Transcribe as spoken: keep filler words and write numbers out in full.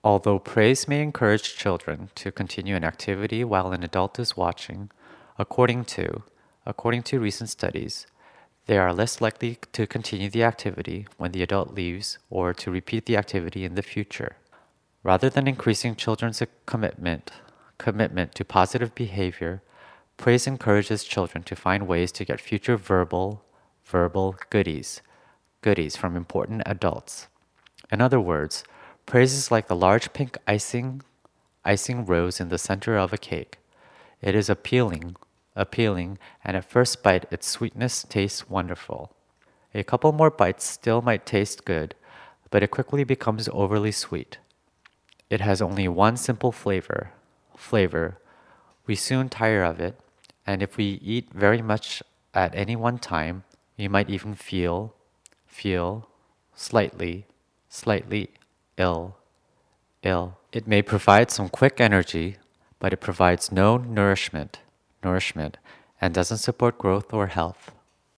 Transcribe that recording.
Although praise may encourage children to continue an activity while an adult is watching, according to, according to recent studies, they are less likely to continue the activity when the adult leaves or to repeat the activity in the future. Rather than increasing children's commitment, commitment to positive behavior, praise encourages children to find ways to get future verbal, verbal goodies, goodies from important adults. In other words, praise is like the large pink icing, icing rose in the center of a cake. It is appealing, appealing, and at first bite its sweetness tastes wonderful. A couple more bites still might taste good, but it quickly becomes overly sweet. It has only one simple flavor, flavor. We soon tire of it, and if we eat very much at any one time, we might even feel, feel, slightly, slightly ill, ill. It may provide some quick energy, but it provides no nourishment, nourishment, and doesn't support growth or health.